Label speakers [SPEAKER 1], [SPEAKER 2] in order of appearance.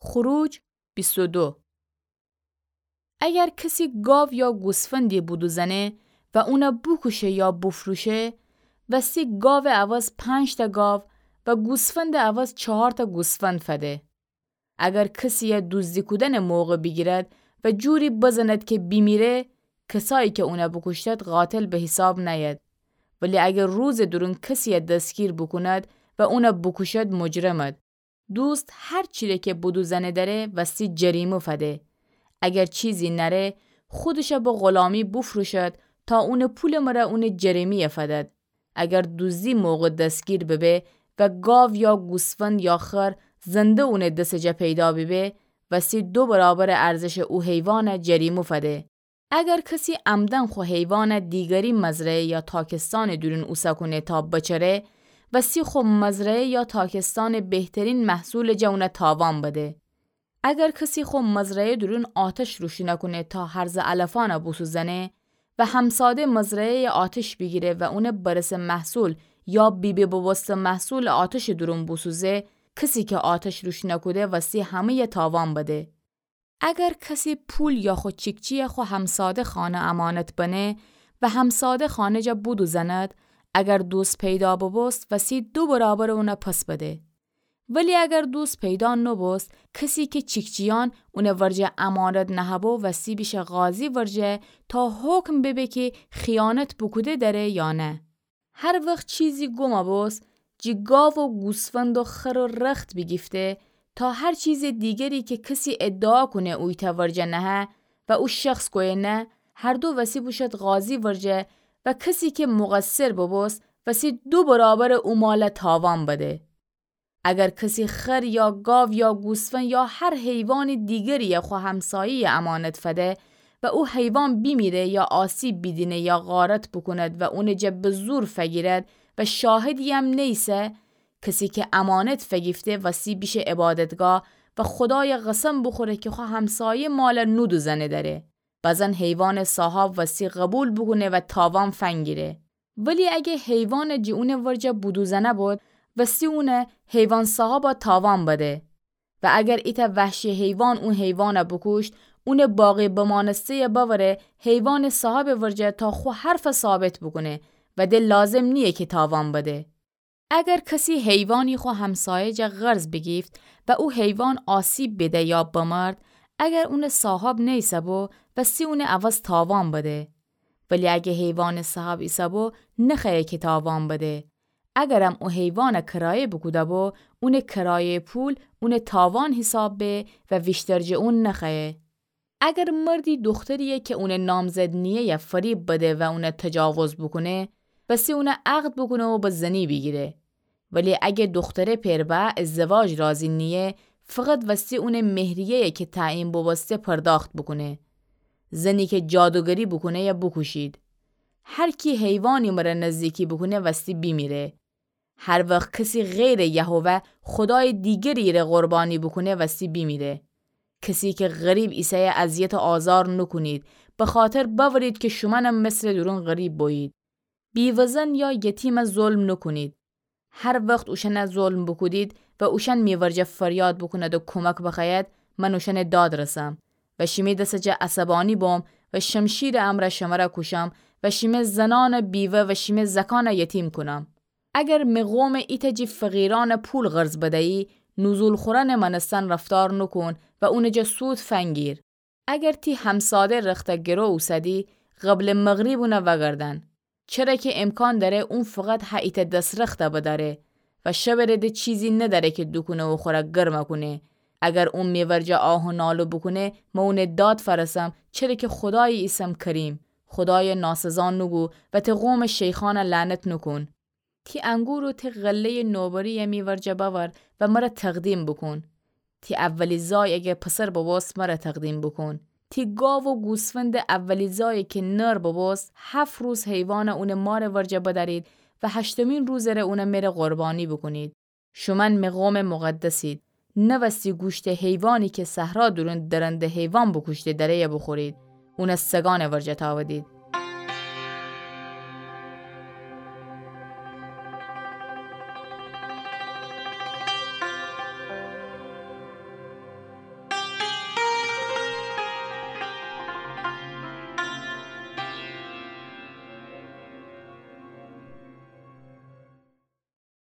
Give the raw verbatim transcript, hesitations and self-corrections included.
[SPEAKER 1] خروج بیست و دو. اگر کسی گاو یا گوسفندی بودو زنه و اونا بکشه یا بفروشه و سی گاو عوض پنج تا گاو و گوسفند عوض چهار تا گوسفند فده. اگر کسی دزدی کردن موقع بگیرد و جوری بزند که بیمیره، کسایی که اونا بکشتد قاتل به حساب نیاد. ولی اگر روز درون کسی دستگیر بکند و اونا بکشد مجرمد. دوست هر چیزی که بودو زنه داره و سی جریمه فده. اگر چیزی نره خودش با غلامی بفروشد تا اون پول مره اون جریمه فدد. اگر دزدی موقع دستگیر ببه و گاو یا گوسفند یا خر زنده اون دستجا پیدا ببه و سی دو برابر ارزش او حیوان جریمه فده. اگر کسی عمدن خو حیوان دیگری مزرعه یا تاکستان دورن اوسا کنه تا بچره و سی خو مزرعه یا تاکستان بهترین محصول جونه تاوان بده. اگر کسی خو مزرعه درون آتش روشن کنه تا هرز علفان بسوزنه و همساده مزرعه آتش بگیره و اون برس محصول یا بیبی بوست محصول آتش درون بسوزه، کسی که آتش روشن کنه و سی همه تاوان بده. اگر کسی پول یا خو چیکچی خو همساده خانه امانت بنه و همساده خانه جا بودو زند، اگر دوست پیدا ببست و سی دو برابر اونا پس بده. ولی اگر دوست پیدا نبست، کسی که چیکچیان اون ورجه امانت نهبو و سی بیش غازی ورجه تا حکم ببه که خیانت بکوده داره یا نه. هر وقت چیزی گم بست، جی گاو و گوسفند و خر و رخت بگیفته تا هر چیز دیگری که کسی ادعا کنه اوی تا ورجه نه و او شخص کوه نه، هر دو وسی بوشد غازی ورجه و کسی که مقصر ببست وسی دو برابر او مال تاوان بده. اگر کسی خر یا گاو یا گوسفند یا هر حیوان دیگری خو همسایی امانت فده و او حیوان بیمیره یا آسیب بیدینه یا غارت بکند و اون جب به زور فگیرد و شاهدی هم نیسه، کسی که امانت فگیفته و سی بیش عبادتگاه و خدای قسم بخوره که خو همسایه مال نودو زنه داره. بازن حیوان صاحب و سی قبول بگونه و تاوان فنگیره. ولی اگه حیوان جی اون ورجه بودو زنه بود و سی اونه حیوان صاحب تاوان بده و اگر ایتا وحشی حیوان اون حیوان بکشت، اون باقی بمانسته باوره حیوان صاحب ورجه تا خو حرف ثابت بکنه و ده لازم نیه که تاوان بده. اگر کسی حیوانی خو همسایه جا غرض بگیفت و او حیوان آسیب بده یا بمرد، اگر اون صاحب نیسه بو و سی اون عوض تاوان بده. ولی اگه حیوان صاحب ایسه بو نخیه که تاوان بده. اگرم او حیوان کرایه بکوده بو، اون کرایه پول اون تاوان حساب به و ویشترجه اون نخیه. اگر مردی دختریه که اون نامزد نیه یا فریب بده و اون تجاوز بکنه، بسی اون عقد بکنه و با زنی بگیره. ولی اگه دختره پربه ازدواج رازی نیه، فقط وسی اون مهریه که تعیین بواسطه پرداخت بکنه. زنی که جادوگری بکنه یا بکشید. هر کی حیوانی مره نزدیکی بکنه وستی بیمیره. هر وقت کسی غیر یهوه خدای دیگری را قربانی بکنه وستی بیمیره. کسی که غریب عیسی اذیت و آزار نکنید، به خاطر باورید که شما هم مثل درون غریب بایید. بیوزن یا یتیم ظلم نکنید. هر وقت اوشن ظلم بکنید و اوشن میورجه فریاد بکند و کمک بخواید، من اوشن داد رسم و شمی دستجه عصبانی بام و شمشیر امر شما را کشم و شمی زنان بیوه و شمی زکان یتیم کنم. اگر مقوم ایتجی فقیران پول غرض بدهی، نزول خورن منستن رفتار نکن و اونجا سود فنگیر. اگر تی همساده رخت گرو اوسدی، قبل مغرب اونه وگردن. چرا که امکان داره اون فقط حیط دست رخت بداره و شب رده چیزی نداره که دکنه و خوره گرم کنه. اگر اون میورجه آه و نالو بکنه، ما اون داد فرسم، چرا که خدای اسم کریم، خدای ناسزان نگو و تی قوم شیخان لعنت نکن. تی انگور و تی غله نوبری میورجه باور و مرا تقدیم بکن. تی اولی زای اگه پسر بباست مرا تقدیم بکن. تی گاو و گوسفند اولی زایی که نر بباست، هفت روز حیوان اون مار ورجه بدارید و هشتمین روز را اون میره قربانی بکنید. شمن مقام مقدسید. نوستی گوشت حیوانی که صحرا درون درنده حیوان بکشته دره بخورید. اون سگان ورجه تاودید.